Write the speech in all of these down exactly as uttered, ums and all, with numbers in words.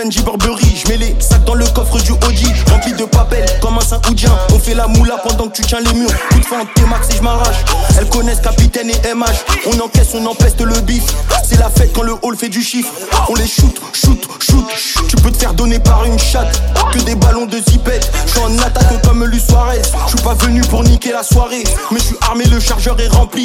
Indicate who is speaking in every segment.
Speaker 1: Benji Burberry. J'mets les sacs dans le coffre du Audi, rempli de papel comme un Saoudien. On fait la moula pendant que tu tiens les murs. Coup de fin T-Max et j'm'arrache. Elles connaissent capitaine et M H. On encaisse, on empeste le bif. C'est la fête quand le hall fait du chiffre. On les shoot, shoot, shoot. Tu peux te faire donner par une chatte. Que des ballons de zipette. J'suis en attaque comme Luis Suarez. J'suis pas venu pour niquer la soirée, mais j'suis armé, le chargeur est rempli.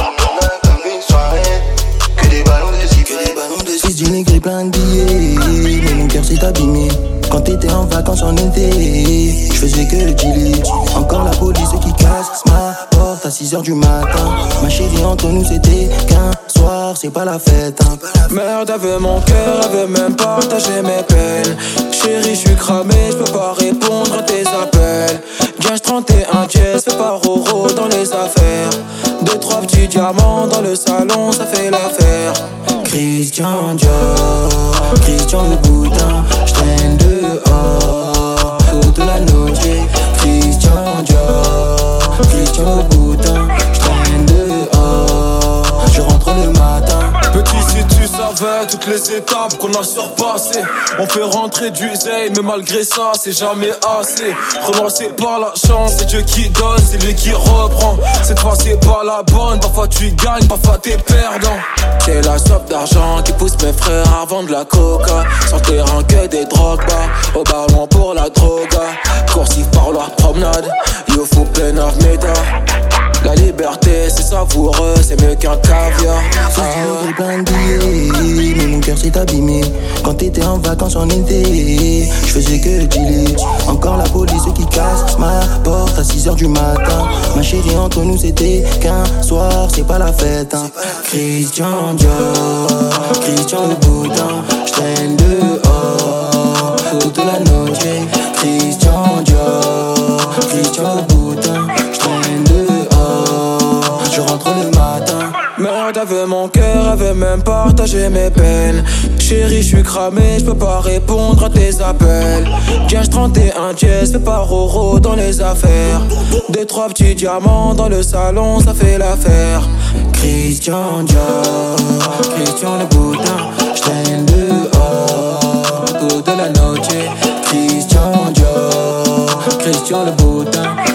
Speaker 2: Que des ballons de zipette, que des ballons de zipette.
Speaker 3: Fils d'une aigrie plein de billets, mais mon cœur s'est abîmé. Quand t'étais en vacances en été, j'faisais que dealer. Encore la police qui casse ma porte à six heures du matin. Ma chérie, entre nous c'était qu'un soir, c'est pas la fête hein.
Speaker 4: Merde, avait mon cœur, avait même partagé mes peines. Chérie, j'suis cramé, j'peux pas répondre à tes appels. Gage trente et un dièse, fais pas roro dans les affaires. Deux, trois petits diamants dans le salon, ça fait l'affaire.
Speaker 3: Christian Dior, Christian le boutin, j'traîne dehors toute la nuit. Christian Dior, Christian le boutin, j'traîne dehors, je rentre le matin.
Speaker 4: Petit, si tu savais toutes les étapes qu'on a surpassées. On fait rentrer du zèle, mais malgré ça, c'est jamais assez. Relancé par la chance, c'est Dieu qui donne, c'est lui qui reprend. Cette fois, c'est pas la bonne, parfois tu gagnes, parfois t'es perdant. C'est la soif d'argent qui pousse mes frères à vendre la coca. Sur le terrain que des drogues, bas au ballon pour la droga. Coursif par leur promenade, you faut plein of méta. La liberté c'est savoureux, c'est mieux qu'un caviar.
Speaker 3: Fils d'une plein de billets, mais mon cœur s'est abîmé. Quand t'étais en vacances en été, j'faisais que dealer. Encore la police qui casse ma porte à six heures du matin. Ma chérie, entre nous c'était qu'un soir, c'est pas la fête hein. Christian Dior, Christian le boutin, j'traîne dehors toute la nuit. Christian Dior, Christian le boutin, j'traîne dehors, je rentre le matin.
Speaker 4: Merde, avait mon cœur, avait même partagé mes peines. Chérie, j'suis cramé, j'peux pas répondre à tes appels. Gage trente et un dièse, fais pas roro dans les affaires. Deux, trois petits diamants dans le salon, ça fait l'affaire.
Speaker 3: Christian Dior, Christian le boutin, j'traîne dehors toute la nuit. Christian Dior, Christian le boutin.